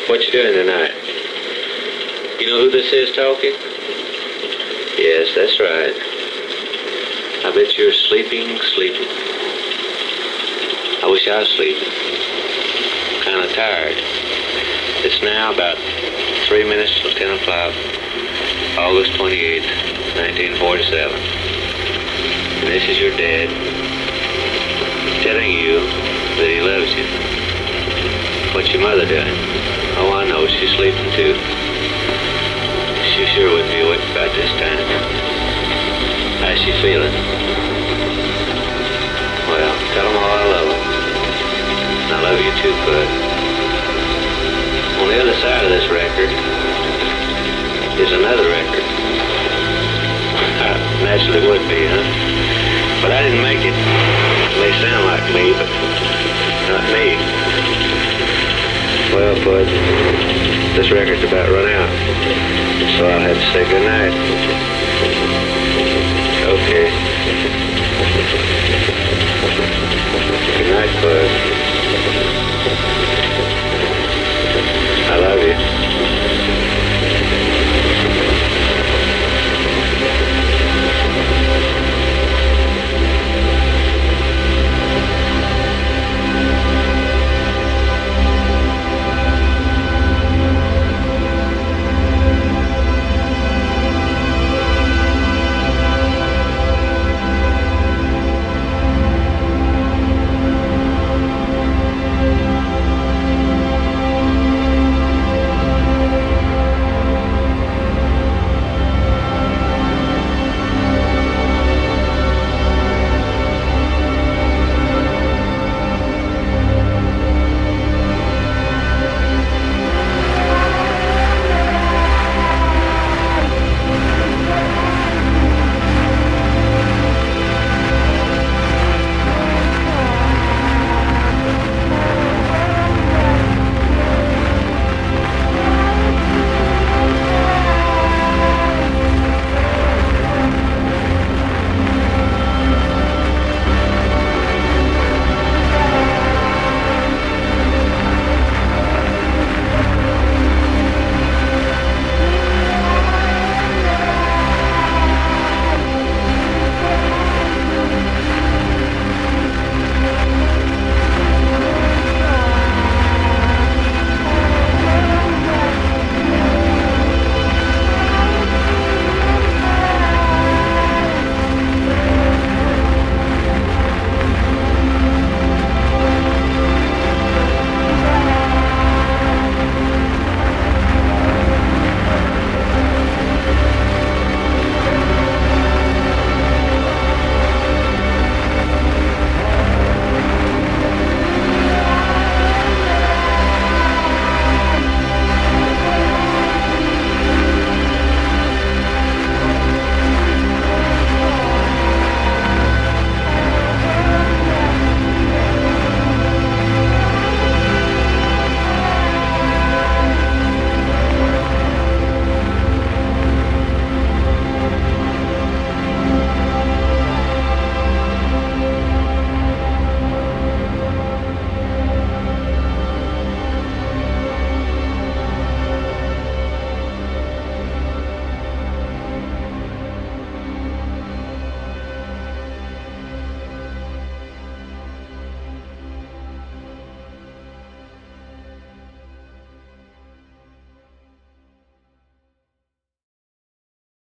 What you doing tonight? You know who this is talking? Yes, that's right. I bet you're sleeping. I wish I was sleeping. Kind of tired. It's now about 3 minutes till 10 o'clock, August 28th, 1947. And this is your dad telling you that he loves you. What's your mother doing? Oh, I know, she's sleeping too. She sure would be awake about this time. How's she feeling? Well, tell them all I love them. And I love you too, Bud. On the other side of this record is another record. Naturally would be, huh? But I didn't make it. It may sound like me, but not me. Well, Bud, this record's about run out, so I'll have to say goodnight. Okay.